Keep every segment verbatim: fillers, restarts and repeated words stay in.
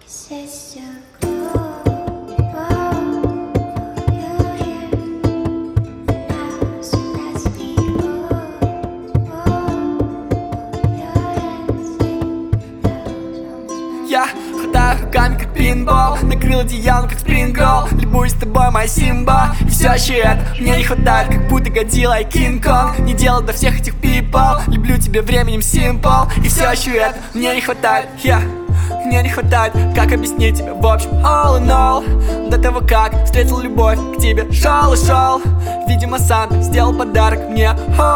Я хватаю руками, как пинбол, накрыл одеялом, как спрингролл. Любуюсь тобой, моя Симба. И все еще это мне не хватает, как будто Годзилла и Кинг-Конг. Не дело до всех этих people. Люблю тебя временем simple. И все еще это мне не хватает, yeah. Мне не хватает, как объяснить тебе в общем all in all. До того, как встретил любовь к тебе, шел и шел. Видимо, Санта сделал подарок мне,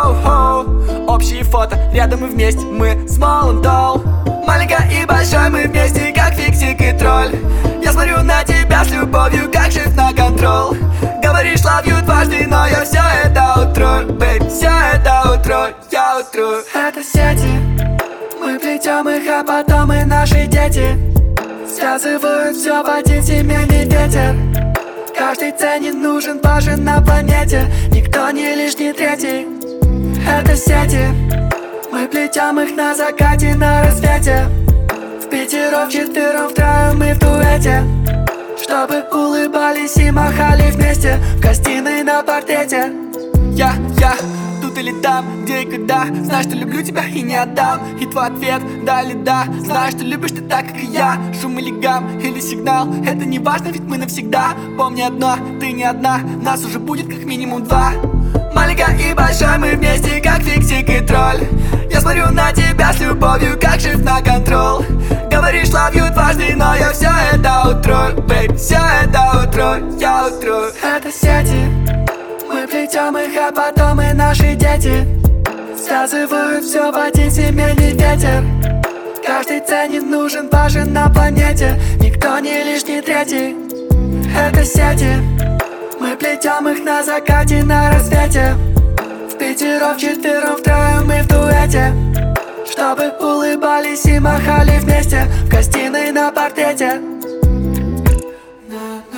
хоу-хоу. Общие фото, рядом и вместе мы small and tall. Маленькая и большой, мы вместе, как фиксик и тролль. Я смотрю на тебя с любовью, как shift на контрол. Говоришь love you дважды, но я все это утру, бэйб, все это утру, я утру. Это сети, мы плетем их, а потом и наши дети связывают все в один семейный ветер. Каждый ценен, нужен, важен на планете. Никто не лишний третий. Это сети, мы плетем их на закате, на рассвете. В пятером, четвером, втроем и в дуэте, чтобы улыбались и махали вместе в гостиной на портрете. Я, я, тут или там, где и когда. Знаю, что люблю тебя и не отдам. И твой ответ, да или да. Знаю, что любишь ты так, как и я. Шум или гам, или сигнал, это не важно, ведь мы навсегда. Помни одно, ты не одна, нас уже будет как минимум два. Маленькая и большой, мы вместе, как фиксик и тролль. Я смотрю на тебя с любовью, как shift на контрол. Говоришь love you дважды, но я все это утру, бэйб, все это утру, я утру. Это сети, мы плетем их, а потом и наши дети связывают все в один семейный ветер. Каждый ценен, нужен, важен на планете. Никто не лишний третий. Это сети, мы плетем их на закате, на рассвете. В пятером, четвером, втроем и в дуэте, чтобы улыбались и махали вместе в гостиной на портрете.